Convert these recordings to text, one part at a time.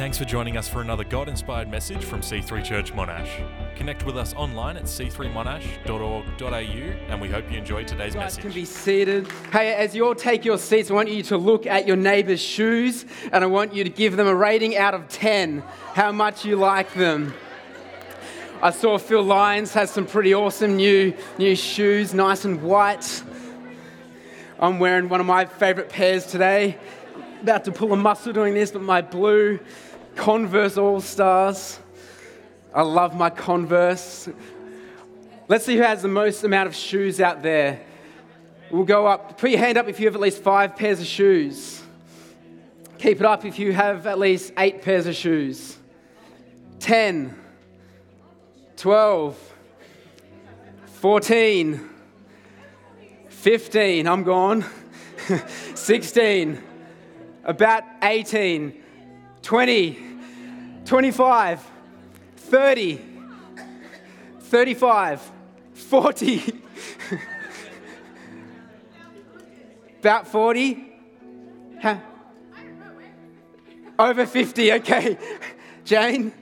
Thanks for joining us for another God-inspired message from C3 Church Monash. Connect with us online at c3monash.org.au, and we hope you enjoy today's You guys message. can be seated. Hey, as you all take your seats, I want you to look at your neighbour's shoes, and I want you to give them a rating out of 10, how much you like them. I saw Phil Lyons has some pretty awesome new shoes, nice and white. I'm wearing one of my favourite pairs today. About to pull a muscle doing this, but my blue Converse All-Stars. I love my Converse. Let's see who has the most amount of shoes out there. We'll go up. Put your hand up if you have at least 5 pairs of shoes. Keep it up if you have at least 8 pairs of shoes. 10, 12, 14, 15, I'm gone. 16, about 18, 20, 25, 30, 35, 40, about 40, over 50, okay. Jane?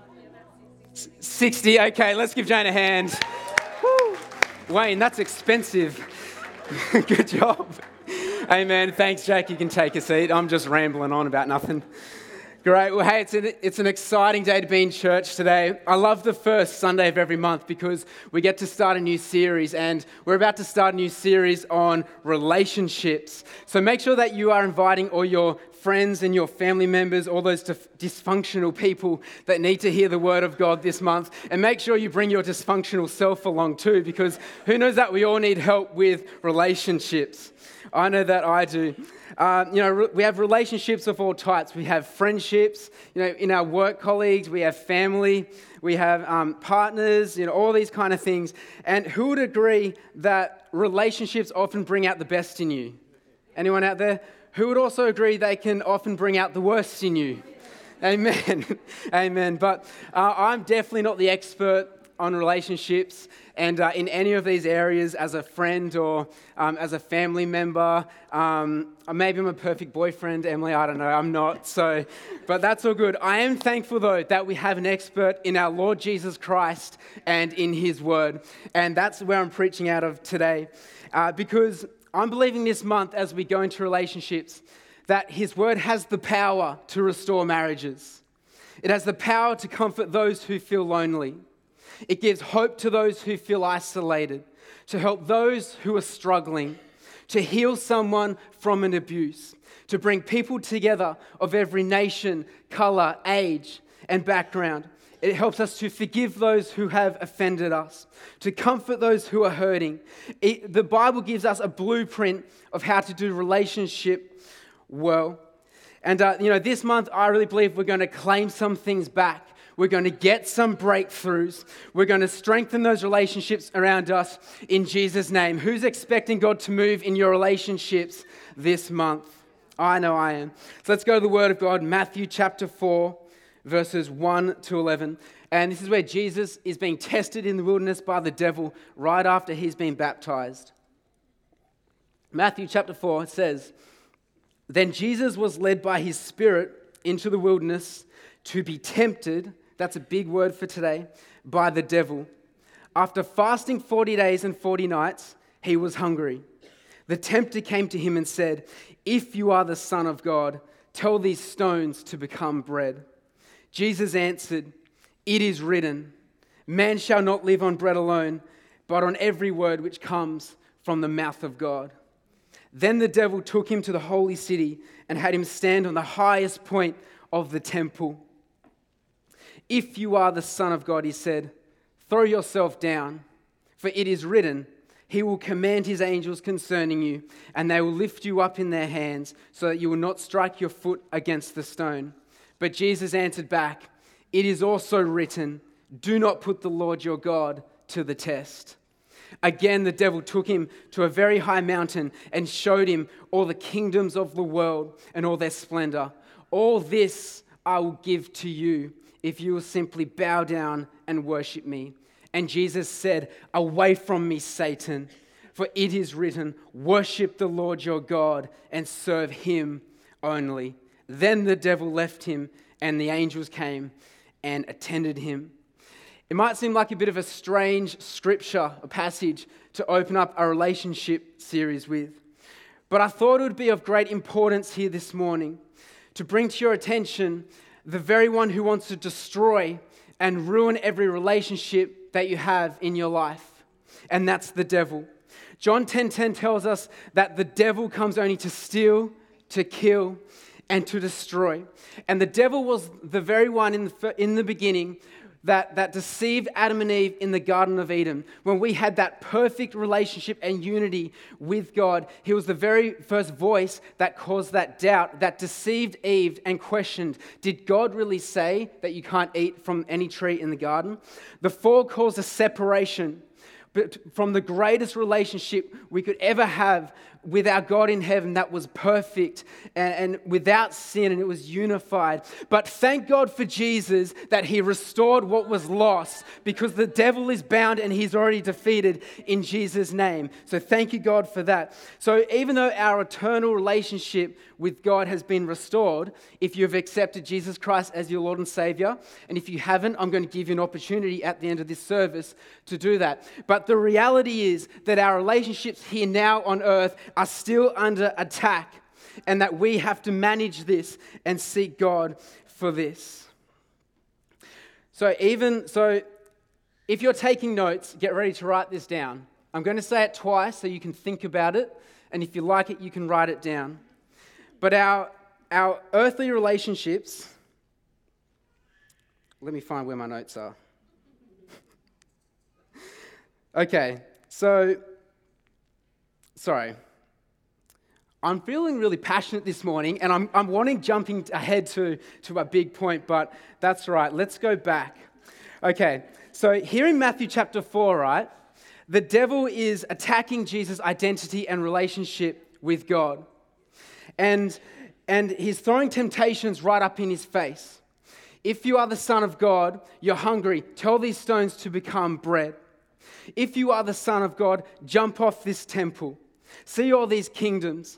60, okay, let's give Jane a hand. Woo. Wayne, that's expensive. Good job. Amen. Thanks, Jake. You can take a seat. I'm just rambling on about nothing. Great. Well, hey, it's an exciting day to be in church today. I love the first Sunday of every month because we get to start a new series, and we're about to start a new series on relationships. So make sure that you are inviting all your friends and your family members, all those dysfunctional people that need to hear the word of God this month. And make sure you bring your dysfunctional self along too, because who knows that we all need help with relationships. I know that I do. We have relationships of all types. We have friendships, in our work colleagues, we have family, we have partners, all these kind of things. And who would agree that relationships often bring out the best in you? Anyone out there? Who would also agree they can often bring out the worst in you? Amen. Amen. But I'm definitely not the expert on relationships, and in any of these areas as a friend or as a family member. Maybe I'm a perfect boyfriend, Emily, I don't know, I'm not, but that's all good. I am thankful though that we have an expert in our Lord Jesus Christ and in His Word, and that's where I'm preaching out of today, because I'm believing this month as we go into relationships that His Word has the power to restore marriages. It has the power to comfort those who feel lonely. It gives hope to those who feel isolated, to help those who are struggling, to heal someone from an abuse, to bring people together of every nation, color, age, and background. It helps us to forgive those who have offended us, to comfort those who are hurting. The Bible gives us a blueprint of how to do relationship well. And, this month, I really believe we're going to claim some things back. We're going to get some breakthroughs. We're going to strengthen those relationships around us in Jesus' name. Who's expecting God to move in your relationships this month? I know I am. So let's go to the Word of God, Matthew chapter 4, verses 1 to 11. And this is where Jesus is being tested in the wilderness by the devil right after he's been baptized. Matthew chapter 4 says, "Then Jesus was led by His Spirit into the wilderness to be tempted," that's a big word for today, "by the devil. After fasting 40 days and 40 nights, He was hungry. The tempter came to Him and said, 'If you are the Son of God, tell these stones to become bread.' Jesus answered, 'It is written, man shall not live on bread alone, but on every word which comes from the mouth of God.' Then the devil took Him to the holy city and had Him stand on the highest point of the temple. 'If you are the Son of God,' He said, 'throw yourself down, for it is written, He will command His angels concerning you, and they will lift you up in their hands, so that you will not strike your foot against the stone.' But Jesus answered back, 'It is also written, do not put the Lord your God to the test.' Again, the devil took Him to a very high mountain and showed Him all the kingdoms of the world and all their splendor. 'All this I will give to you if you will simply bow down and worship me.' And Jesus said, 'Away from me, Satan, for it is written, worship the Lord your God and serve Him only.' Then the devil left Him, and the angels came and attended him. It might seem like a bit of a strange scripture, a passage to open up a relationship series with, but I thought it would be of great importance here this morning to bring to your attention the very one who wants to destroy and ruin every relationship that you have in your life, and that's the devil. John 10:10 tells us that the devil comes only to steal, to kill, and to destroy. And the devil was the very one in the beginning that deceived Adam and Eve in the Garden of Eden. When we had that perfect relationship and unity with God, he was the very first voice that caused that doubt, that deceived Eve and questioned, did God really say that you can't eat from any tree in the garden? The fall caused a separation from the greatest relationship we could ever have with our God in heaven that was perfect and without sin, and it was unified. But thank God for Jesus that he restored what was lost, because the devil is bound and he's already defeated in Jesus' name. So thank you, God, for that. So even though our eternal relationship with God has been restored, if you've accepted Jesus Christ as your Lord and Savior, and if you haven't, I'm going to give you an opportunity at the end of this service to do that. But the reality is that our relationships here now on earth are still under attack, and that we have to manage this and seek God for this. So if you're taking notes, get ready to write this down. I'm going to say it twice so you can think about it, and if you like it, you can write it down. But our earthly relationships, let me find where my notes are. Okay, sorry. I'm feeling really passionate this morning, and I'm jumping ahead to a big point, but that's right. Let's go back. Okay, so here in Matthew chapter 4, right, the devil is attacking Jesus' identity and relationship with God. And he's throwing temptations right up in his face. If you are the Son of God, you're hungry, tell these stones to become bread. If you are the Son of God, jump off this temple. See all these kingdoms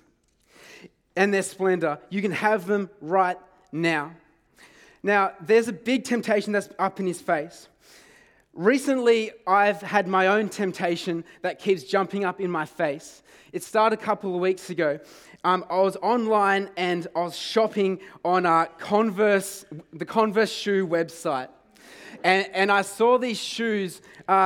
and their splendor. You can have them right now. Now, there's a big temptation that's up in his face. Recently, I've had my own temptation that keeps jumping up in my face. It started a couple of weeks ago. I was online and I was shopping on the Converse shoe website. And I saw these shoes,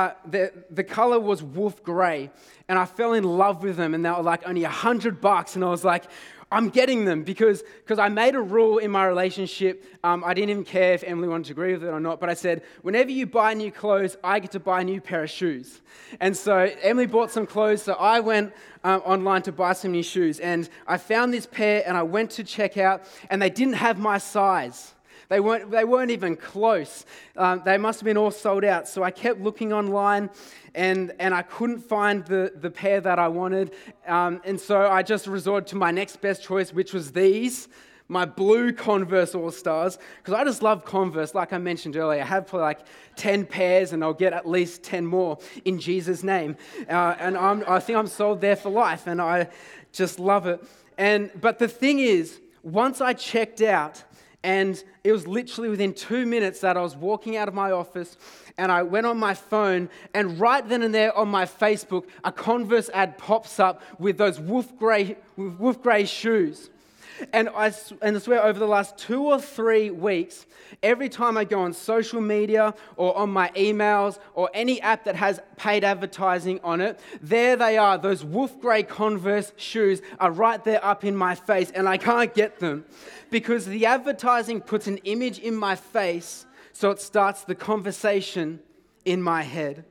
the color was wolf gray, and I fell in love with them, and they were like only $100, and I was like, I'm getting them because I made a rule in my relationship. I didn't even care if Emily wanted to agree with it or not, but I said, whenever you buy new clothes, I get to buy a new pair of shoes. And so Emily bought some clothes, so I went online to buy some new shoes, and I found this pair, and I went to check out, and they didn't have my size. They weren't even close. They must have been all sold out. So I kept looking online, and I couldn't find the pair that I wanted. And so I just resorted to my next best choice, which was these, my blue Converse All-Stars, because I just love Converse. Like I mentioned earlier, I have probably like 10 pairs, and I'll get at least 10 more in Jesus' name. And I think I'm sold there for life, and I just love it. But the thing is, once I checked out, and it was literally within 2 minutes that I was walking out of my office, and I went on my phone, and right then and there on my Facebook, a Converse ad pops up with those wolf grey shoes. And I swear over the last 2 or 3 weeks, every time I go on social media or on my emails or any app that has paid advertising on it, there they are. Those wolf grey Converse shoes are right there up in my face, and I can't get them because the advertising puts an image in my face, so it starts the conversation in my head.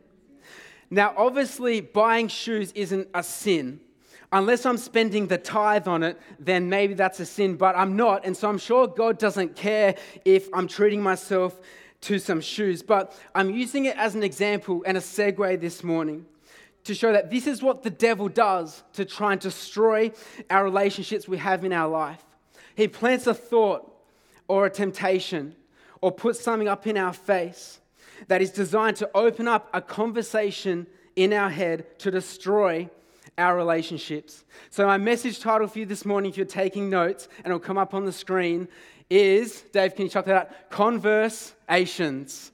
Now, obviously, buying shoes isn't a sin. Unless I'm spending the tithe on it, then maybe that's a sin, but I'm not. And so I'm sure God doesn't care if I'm treating myself to some shoes. But I'm using it as an example and a segue this morning to show that this is what the devil does to try and destroy our relationships we have in our life. He plants a thought or a temptation or puts something up in our face that is designed to open up a conversation in our head to destroy our relationships. So my message title for you this morning, if you're taking notes, and it'll come up on the screen, is, Dave, can you chuck that out? Conversations.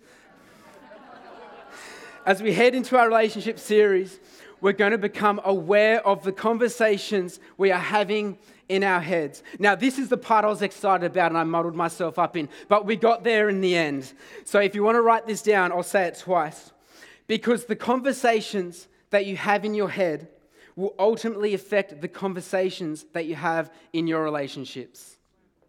As we head into our relationship series, we're going to become aware of the conversations we are having in our heads. Now, this is the part I was excited about and I muddled myself up in, but we got there in the end. So if you want to write this down, I'll say it twice. Because the conversations that you have in your head will ultimately affect the conversations that you have in your relationships.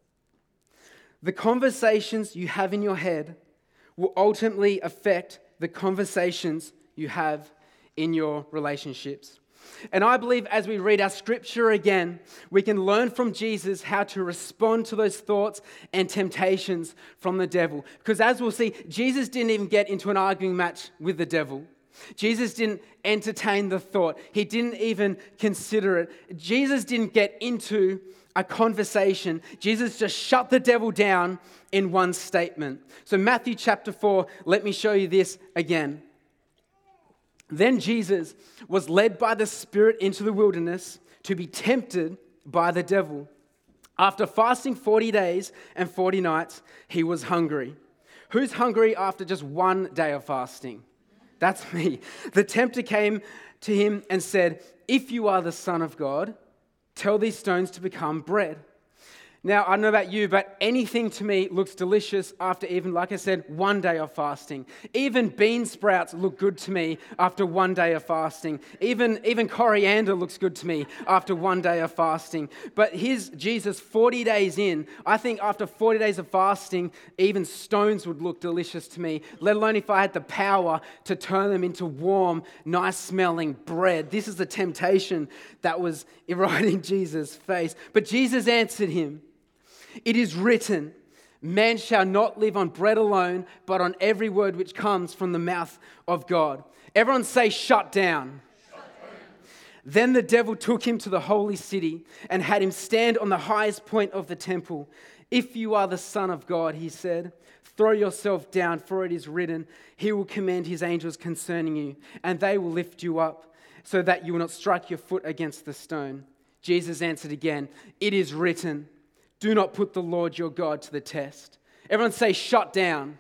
The conversations you have in your head will ultimately affect the conversations you have in your relationships. And I believe as we read our scripture again, we can learn from Jesus how to respond to those thoughts and temptations from the devil. Because as we'll see, Jesus didn't even get into an arguing match with the devil. Jesus didn't entertain the thought. He didn't even consider it. Jesus didn't get into a conversation. Jesus just shut the devil down in one statement. So Matthew chapter 4, let me show you this again. Then Jesus was led by the Spirit into the wilderness to be tempted by the devil. After fasting 40 days and 40 nights, he was hungry. Who's hungry after just one day of fasting? That's me. The tempter came to him and said, "If you are the Son of God, tell these stones to become bread." Now, I don't know about you, but anything to me looks delicious after even, like I said, one day of fasting. Even bean sprouts look good to me after one day of fasting. Even coriander looks good to me after one day of fasting. But here's Jesus 40 days in. I think after 40 days of fasting, even stones would look delicious to me, let alone if I had the power to turn them into warm, nice-smelling bread. This is the temptation that was right in Jesus' face. But Jesus answered him, "It is written, man shall not live on bread alone, but on every word which comes from the mouth of God." Everyone say, shut down. Shut down. Then the devil took him to the holy city and had him stand on the highest point of the temple. "If you are the Son of God," he said, "throw yourself down, for it is written, he will command his angels concerning you, and they will lift you up, so that you will not strike your foot against the stone." Jesus answered again, "It is written, do not put the Lord your God to the test." Everyone say, shut down.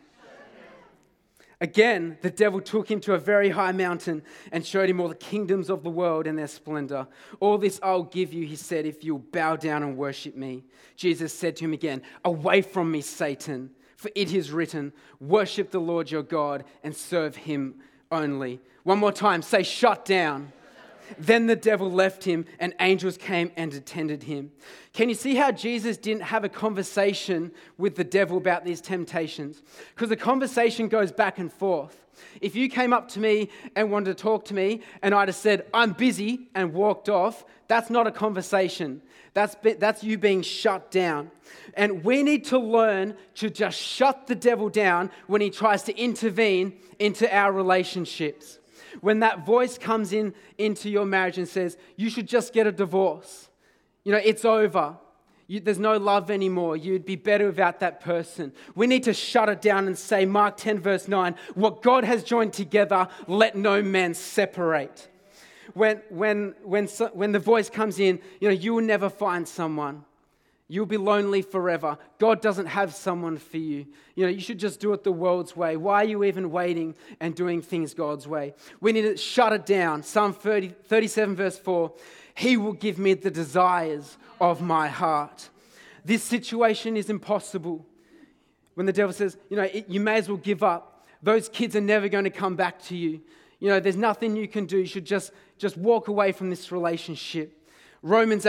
Again, the devil took him to a very high mountain and showed him all the kingdoms of the world and their splendor. "All this I'll give you," he said, "if you'll bow down and worship me." Jesus said to him again, "Away from me, Satan, for it is written, worship the Lord your God and serve him only." One more time, say, shut down. Then the devil left him, and angels came and attended him. Can you see how Jesus didn't have a conversation with the devil about these temptations? Because the conversation goes back and forth. If you came up to me and wanted to talk to me, and I'd have said, "I'm busy," and walked off, that's not a conversation. That's you being shut down. And we need to learn to just shut the devil down when he tries to intervene into our relationships. When that voice comes into your marriage and says, "You should just get a divorce. It's over. There's no love anymore. You'd be better without that person." We need to shut it down and say, Mark 10 verse 9, "What God has joined together, let no man separate." When the voice comes in, you will never find someone. You'll be lonely forever. God doesn't have someone for you. You should just do it the world's way. Why are you even waiting and doing things God's way? We need to shut it down. Psalm 37 verse 4, "He will give me the desires of my heart." This situation is impossible. When the devil says, you may as well give up. Those kids are never going to come back to you. There's nothing you can do. You should just walk away from this relationship. Romans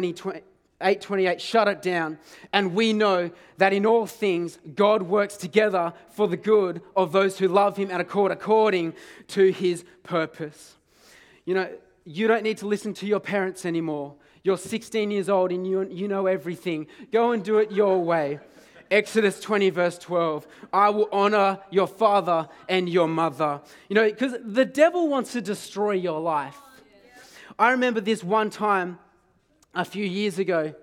8:28, "Shut it down. And we know that in all things God works together for the good of those who love him and are called according to his purpose." You don't need to listen to your parents anymore. You're 16 years old and you know everything. Go and do it your way. Exodus 20 verse 12, "I will honor your father and your mother." Because the devil wants to destroy your life. I remember this one time a few years ago,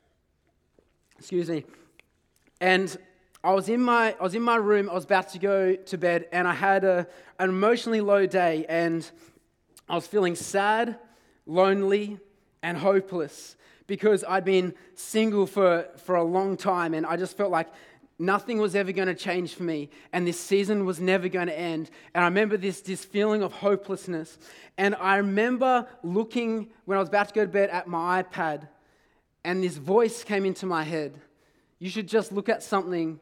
and I was in my room. I was about to go to bed, and I had an emotionally low day, and I was feeling sad, lonely, and hopeless because I'd been single for a long time, and I just felt like nothing was ever going to change for me, and this season was never going to end. And I remember this feeling of hopelessness. And I remember looking, when I was about to go to bed, at my iPad, and this voice came into my head. You should just look at something.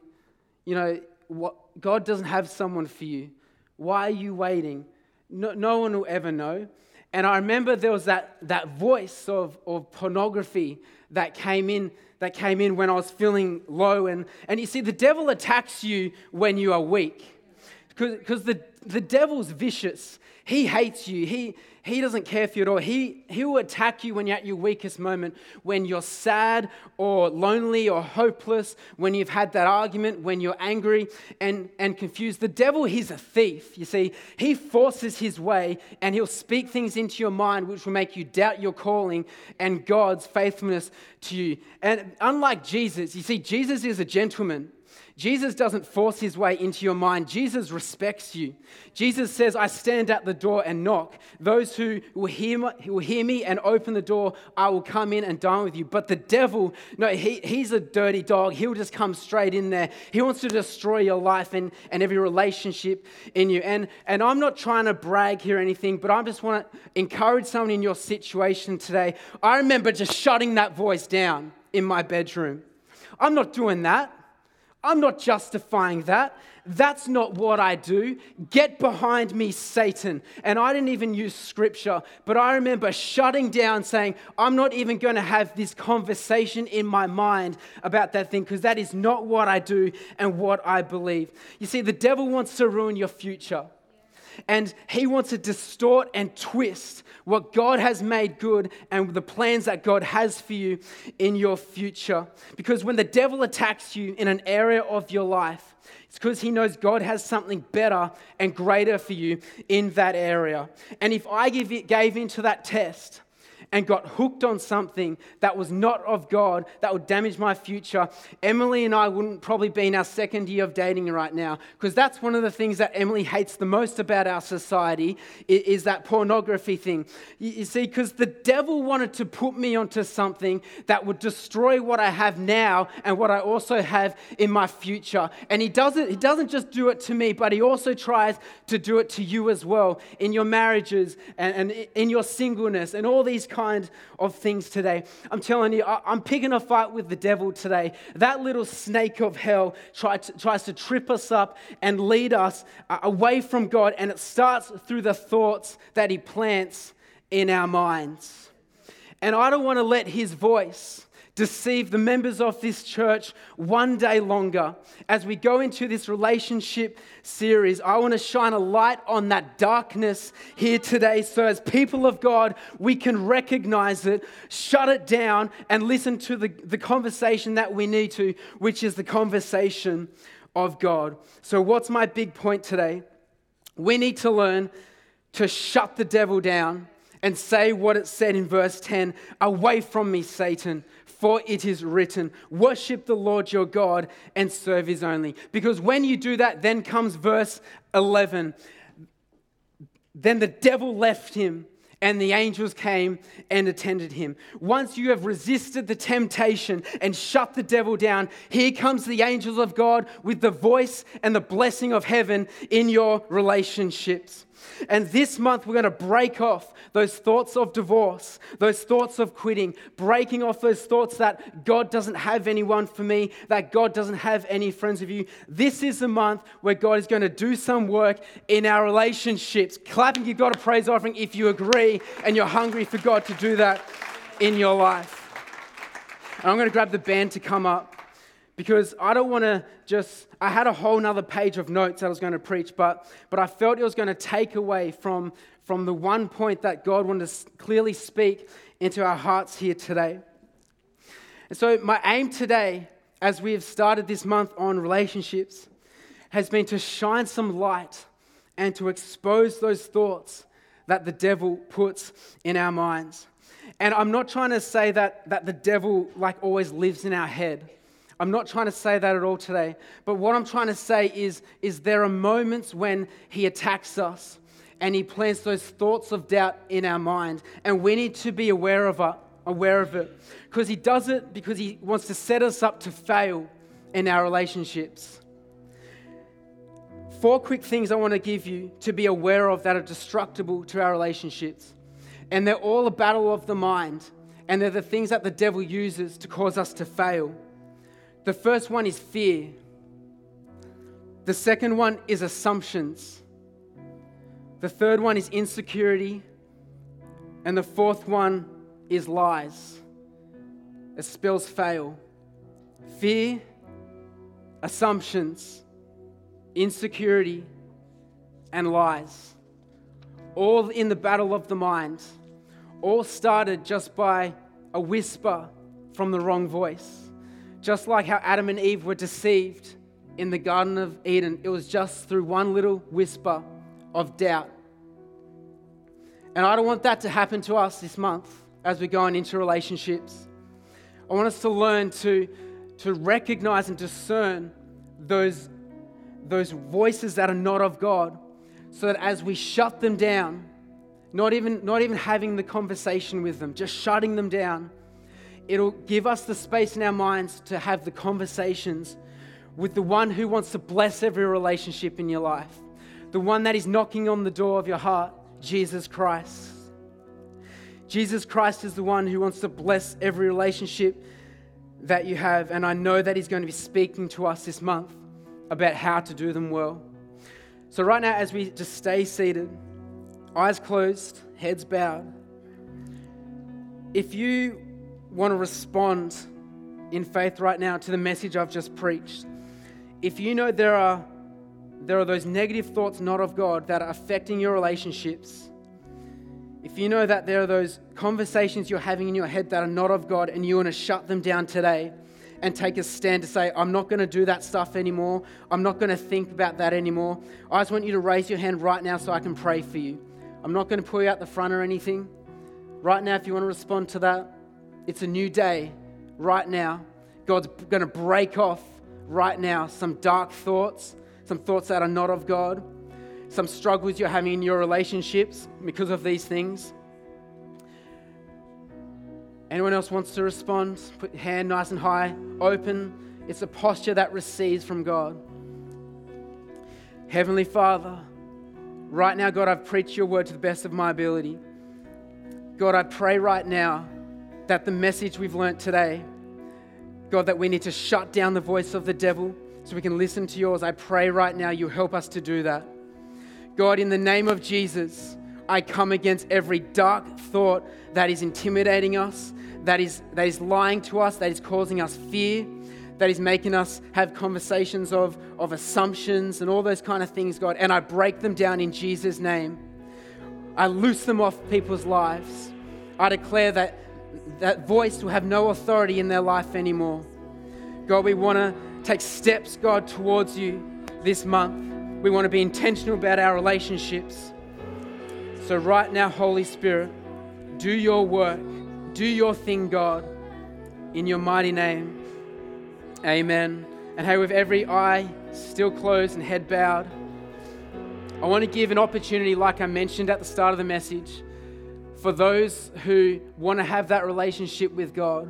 What God doesn't have someone for you. Why are you waiting? No one will ever know. And I remember there was that voice of pornography that came in when I was feeling low. And you see, the devil attacks you when you are weak. Because the devil's vicious. He hates you. He doesn't care for you at all. He will attack you when you're at your weakest moment, when you're sad or lonely or hopeless, when you've had that argument, when you're angry and confused. The devil, he's a thief, you see. He forces his way, and he'll speak things into your mind which will make you doubt your calling and God's faithfulness to you. And unlike Jesus, you see, Jesus is a gentleman. Jesus doesn't force his way into your mind. Jesus respects you. Jesus says, I stand at the door and knock. Those who will hear me and open the door, I will come in and dine with you. But the devil, no, he's a dirty dog. He'll just come straight in there. He wants to destroy your life and every relationship in you. And I'm not trying to brag here or anything, but I just want to encourage someone in your situation today. I remember just shutting that voice down in my bedroom. I'm not doing that. I'm not justifying that. That's not what I do. Get behind me, Satan. And I didn't even use scripture, but I remember shutting down, saying, I'm not even going to have this conversation in my mind about that thing, because that is not what I do and what I believe. You see, the devil wants to ruin your future. And he wants to distort and twist what God has made good and the plans that God has for you in your future. Because when the devil attacks you in an area of your life, it's because he knows God has something better and greater for you in that area. And if I gave into that test and got hooked on something that was not of God, that would damage my future, Emily and I wouldn't probably be in our second year of dating right now, because that's one of the things that Emily hates the most about our society, is that pornography thing. You see, because the devil wanted to put me onto something that would destroy what I have now and what I also have in my future. And he doesn't just do it to me, but he also tries to do it to you as well, in your marriages and in your singleness and all these kind of things today. I'm telling you, I'm picking a fight with the devil today. That little snake of hell tries to trip us up and lead us away from God, and it starts through the thoughts that he plants in our minds. And I don't want to let his voice deceive the members of this church one day longer. As we go into this relationship series, I want to shine a light on that darkness here today, so as people of God, we can recognize it, shut it down, and listen to the conversation that we need to, which is the conversation of God. So what's my big point today? We need to learn to shut the devil down and say what it said in verse 10, away from me, Satan, for it is written, worship the Lord your God and serve his only. Because when you do that, then comes verse 11. Then the devil left him, and the angels came and attended him. Once you have resisted the temptation and shut the devil down, here comes the angels of God with the voice and the blessing of heaven in your relationships. And this month, we're going to break off those thoughts of divorce, those thoughts of quitting, breaking off those thoughts that God doesn't have anyone for me, that God doesn't have any friends of you. This is the month where God is going to do some work in our relationships. Clapping, you've got a praise offering if you agree and you're hungry for God to do that in your life. And I'm going to grab the band to come up, because I don't want to I had a whole nother page of notes that I was going to preach, but I felt it was going to take away from the one point that God wanted to clearly speak into our hearts here today. And so my aim today, as we have started this month on relationships, has been to shine some light and to expose those thoughts that the devil puts in our minds. And I'm not trying to say that the devil always lives in our head. I'm not trying to say that at all today. But what I'm trying to say is there are moments when he attacks us and he plants those thoughts of doubt in our mind. And we need to be aware of aware of it. Because he does it because he wants to set us up to fail in our relationships. 4 quick things I want to give you to be aware of that are destructible to our relationships. And they're all a battle of the mind. And they're the things that the devil uses to cause us to fail. The first one is fear. The second one is assumptions. The third one is insecurity. And the fourth one is lies. It spells fail. Fear, assumptions, insecurity, and lies. All in the battle of the mind. All started just by a whisper from the wrong voice. Just like how Adam and Eve were deceived in the Garden of Eden, it was just through one little whisper of doubt. And I don't want that to happen to us this month as we're going into relationships. I want us to learn to recognize and discern those voices that are not of God, so that as we shut them down, not even having the conversation with them, just shutting them down, it'll give us the space in our minds to have the conversations with the one who wants to bless every relationship in your life, the one that is knocking on the door of your heart, Jesus Christ. Jesus Christ is the one who wants to bless every relationship that you have, and I know that he's going to be speaking to us this month about how to do them well. So right now, as we just stay seated, eyes closed, heads bowed, if you want to respond in faith right now to the message I've just preached, if you know there are those negative thoughts not of God that are affecting your relationships, if you know that there are those conversations you're having in your head that are not of God and you want to shut them down today and take a stand to say, I'm not going to do that stuff anymore. I'm not going to think about that anymore. I just want you to raise your hand right now so I can pray for you. I'm not going to pull you out the front or anything. Right now, if you want to respond to that, it's a new day. Right now, God's going to break off right now some dark thoughts, some thoughts that are not of God, some struggles you're having in your relationships because of these things. Anyone else wants to respond? Put your hand nice and high, open. It's a posture that receives from God. Heavenly Father, right now, God, I've preached your word to the best of my ability. God, I pray right now that the message we've learnt today, God, that we need to shut down the voice of the devil so we can listen to yours. I pray right now you help us to do that. God, in the name of Jesus, I come against every dark thought that is intimidating us, that is lying to us, that is causing us fear, that is making us have conversations of assumptions and all those kind of things, God. And I break them down in Jesus' name. I loose them off people's lives. I declare that voice will have no authority in their life anymore. God, we want to take steps, God, towards you this month. We want to be intentional about our relationships. So right now, Holy Spirit, do your work. Do your thing, God, in your mighty name. Amen. And hey, with every eye still closed and head bowed, I want to give an opportunity, like I mentioned at the start of the message, for those who want to have that relationship with God.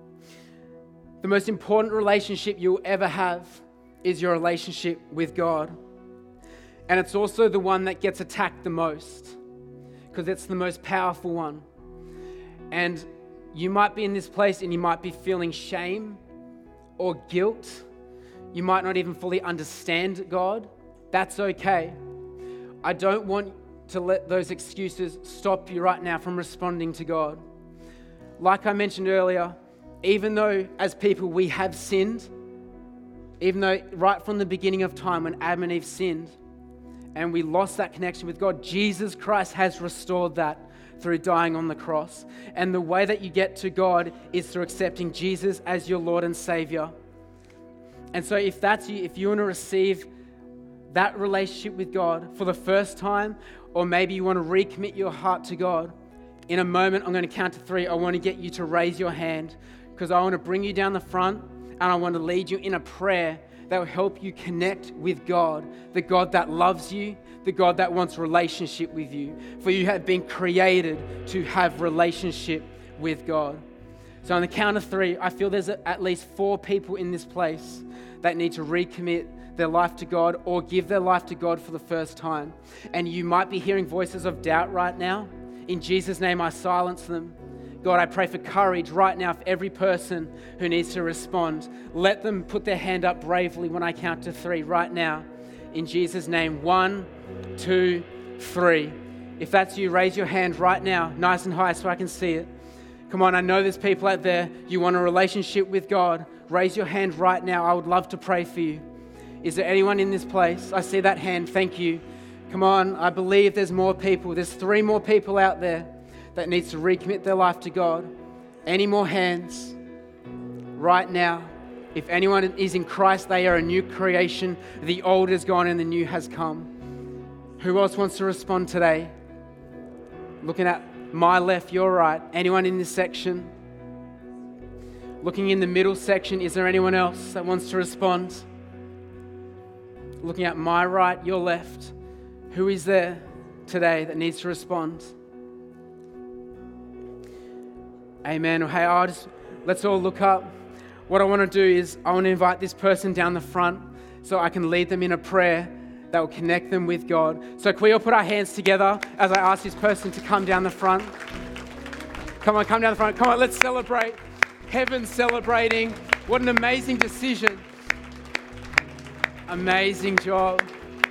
The most important relationship you'll ever have is your relationship with God. And it's also the one that gets attacked the most, because it's the most powerful one. And you might be in this place and you might be feeling shame or guilt. You might not even fully understand God. That's okay. I don't want to let those excuses stop you right now from responding to God. Like I mentioned earlier, even though as people we have sinned, even though right from the beginning of time when Adam and Eve sinned and we lost that connection with God, Jesus Christ has restored that through dying on the cross. And the way that you get to God is through accepting Jesus as your Lord and Savior. And so if that's you, if you want to receive that relationship with God for the first time, or maybe you want to recommit your heart to God, in a moment, I'm going to count to 3. I want to get you to raise your hand because I want to bring you down the front and I want to lead you in a prayer that will help you connect with God, the God that loves you, the God that wants relationship with you. For you have been created to have relationship with God. So on the count of 3, I feel there's at least 4 people in this place that need to recommit their life to God or give their life to God for the first time. And you might be hearing voices of doubt right now. In Jesus' name, I silence them. God, I pray for courage right now for every person who needs to respond. Let them put their hand up bravely when I count to 3 right now. In Jesus' name, 1, 2, 3. If that's you, raise your hand right now, nice and high so I can see it. Come on, I know there's people out there, you want a relationship with God. Raise your hand right now. I would love to pray for you. Is there anyone in this place? I see that hand. Thank you. Come on, I believe there's more people. There's 3 more people out there that needs to recommit their life to God. Any more hands? Right now. If anyone is in Christ, they are a new creation. The old is gone and the new has come. Who else wants to respond today? Looking at my left, your right. Anyone in this section? Looking in the middle section, is there anyone else that wants to respond? Looking at my right, your left. Who is there today that needs to respond? Amen. Hey, let's all look up. What I want to do is I want to invite this person down the front so I can lead them in a prayer that will connect them with God. So can we all put our hands together as I ask this person to come down the front? Come on, come down the front. Come on, let's celebrate. Heaven's celebrating. What an amazing decision. Amazing job.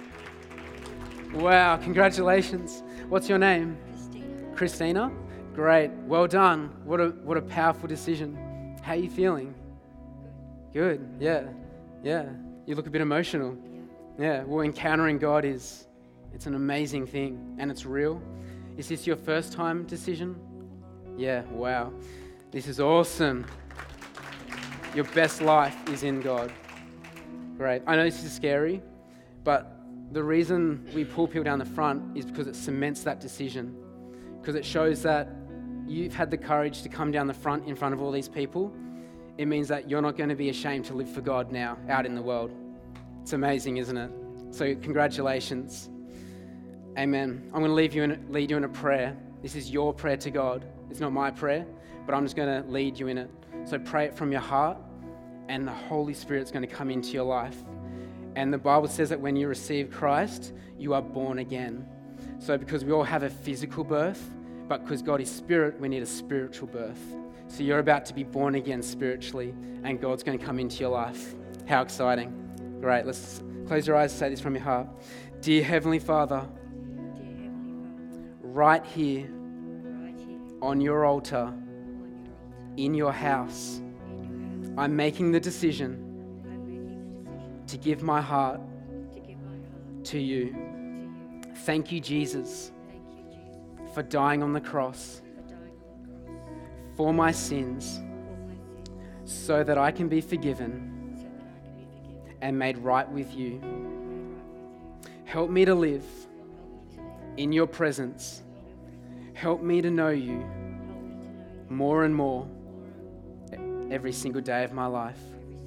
Wow, congratulations. What's your name? Christina. Great. Well done. What a powerful decision. How are you feeling? Good. Yeah. You look a bit emotional. Yeah. Well, encountering God it's an amazing thing and it's real. Is this your first time decision? Yeah. Wow. This is awesome. Your best life is in God. Great. I know this is scary, but the reason we pull people down the front is because it cements that decision. Because it shows that you've had the courage to come down the front in front of all these people. It means that you're not going to be ashamed to live for God now out in the world. It's amazing, isn't it? So congratulations. Amen. I'm going to lead you in a prayer. This is your prayer to God. It's not my prayer, but I'm just going to lead you in it. So pray it from your heart, and the Holy Spirit's going to come into your life. And the Bible says that when you receive Christ, you are born again. So because we all have a physical birth, but because God is spirit, we need a spiritual birth. So you're about to be born again spiritually, and God's going to come into your life. How exciting. Great. Let's close your eyes and say this from your heart. Dear Heavenly Father, right here on your altar, in your house, I'm making the decision to give my heart to you. Thank you, Jesus, for dying on the cross for my sins so that I can be forgiven and made right with you. Help me to live in your presence. Help me to know you more and more every single day of my life.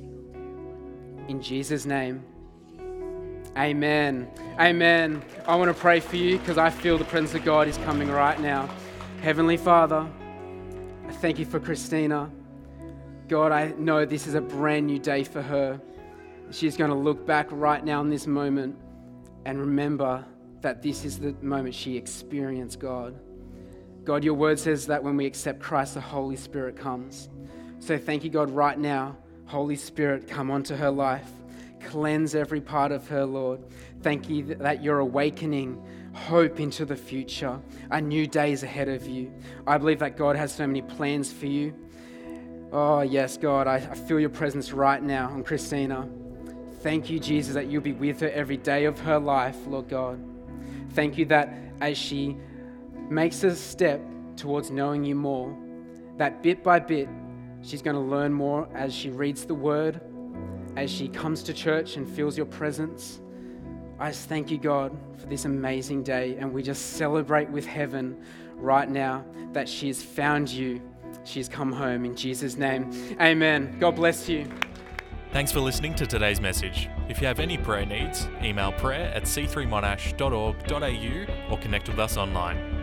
In Jesus' name, amen. Amen. I want to pray for you because I feel the presence of God is coming right now. Heavenly Father, I thank you for Christina. God, I know this is a brand new day for her. She's going to look back right now in this moment and remember that this is the moment she experienced God. God, your word says that when we accept Christ, the Holy Spirit comes. So thank you, God, right now. Holy Spirit, come onto her life. Cleanse every part of her, Lord. Thank you that you're awakening hope into the future. A new day is ahead of you. I believe that God has so many plans for you. Oh, yes, God, I feel your presence right now on Christina. Thank you, Jesus, that you'll be with her every day of her life, Lord God. Thank you that as she makes a step towards knowing you more, that bit by bit, she's going to learn more as she reads the word, as she comes to church and feels your presence. I just thank you, God, for this amazing day. And we just celebrate with heaven right now that she has found you. She's come home in Jesus' name. Amen. God bless you. Thanks for listening to today's message. If you have any prayer needs, email prayer@c3monash.org.au or connect with us online.